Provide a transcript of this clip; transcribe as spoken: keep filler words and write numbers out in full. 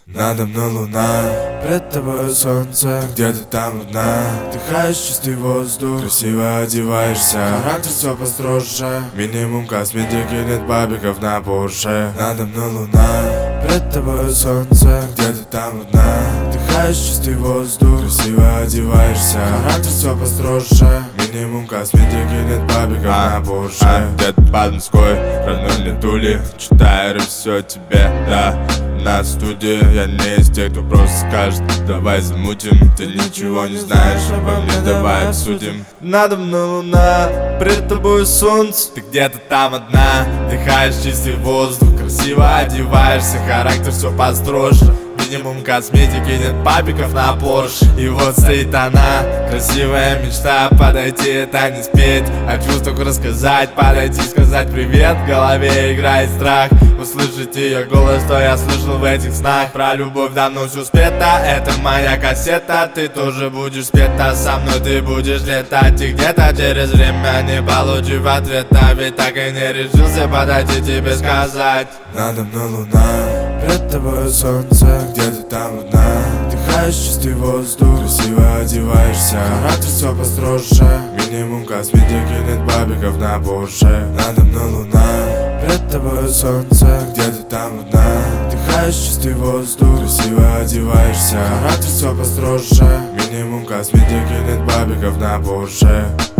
Надо мной луна, пред тобой солнце, где-то там одна. Вдыхаешь чистый воздух, красиво одеваешься, характер все построже. Минимум косметики, нет бабиков на Порше. Надо мной луна, пред тобой солнце, где-то там одна. Вдыхаешь чистый воздух, красиво одеваешься, характер все построже. Минимум косметики, нет бабиков а, на Порше. а, Где-то под Москвой, родной Тули, читаю все тебе, да. На студии я не из тех, кто просто скажет: давай замутим. Ты ничего не знаешь обо мне, давай обсудим. Надо мной луна, пред тобой солнце, ты где-то там одна. Дыхаешь чистый воздух, красиво одеваешься, характер все построже. Минимум косметики, нет папиков на Порше. И вот стоит она, красивая мечта. Подойти, это не спеть, а чувствах рассказать. Подойти, сказать привет, в голове играет страх. Услышать ее голос, что я слышал в этих снах. Про любовь давно все спето, это моя кассета. Ты тоже будешь спета, со мной ты будешь летать. И где-то через время, не получив ответа, ведь так и не решился подойти тебе сказать. Надо мной луна, пред тобой солнце, где-то там одна. Вдыхаешь чистый воздух, красиво одеваешься, характер все построже. Минимум косметики, нет бабиков на Порше. Надо мной луна, пред тобой солнце, где-то там одна. Вдыхаешь чистый воздух, красиво одеваешься, характер все построже. Минимум косметики, нет бабиков на Порше.